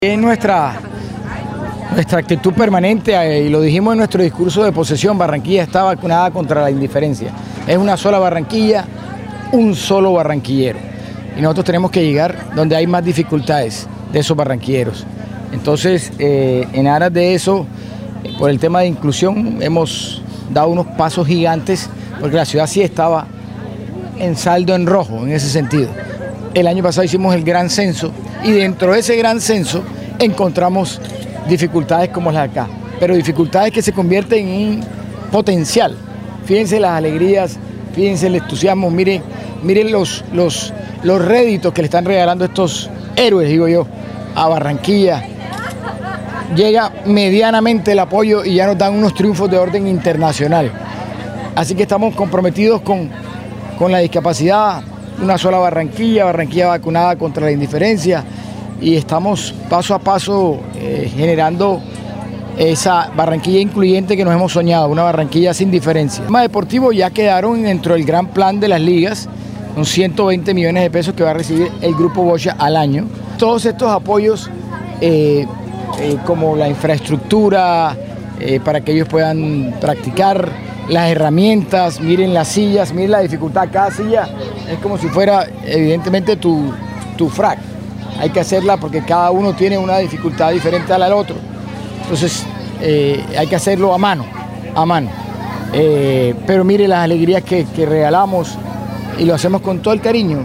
Es nuestra actitud permanente, y lo dijimos en nuestro discurso de posesión: Barranquilla está vacunada contra la indiferencia. Es una sola Barranquilla, un solo barranquillero. Y nosotros tenemos que llegar donde hay más dificultades de esos barranquilleros. Entonces, en aras de eso, por el tema de inclusión, hemos dado unos pasos gigantes, porque la ciudad sí estaba en saldo en rojo en ese sentido. El año pasado hicimos el gran censo y dentro de ese gran censo encontramos dificultades como las de acá, pero dificultades que se convierten en un potencial. Fíjense las alegrías, fíjense el entusiasmo, miren los réditos que le están regalando estos héroes, digo yo, a Barranquilla. Llega medianamente el apoyo y ya nos dan unos triunfos de orden internacional. Así que estamos comprometidos con la discapacidad, una sola Barranquilla, Barranquilla vacunada contra la indiferencia, y estamos paso a paso generando esa Barranquilla incluyente que nos hemos soñado, una Barranquilla sin diferencia. El tema deportivo ya quedaron dentro del gran plan de las ligas, con 120 millones de pesos que va a recibir el Grupo Bocha al año. Todos estos apoyos, como la infraestructura, para que ellos puedan practicar, las herramientas, miren las sillas, miren la dificultad. Cada silla es como si fuera evidentemente tu frac. Hay que hacerla porque cada uno tiene una dificultad diferente a la del otro. Entonces hay que hacerlo a mano. Pero mire las alegrías que regalamos, y lo hacemos con todo el cariño.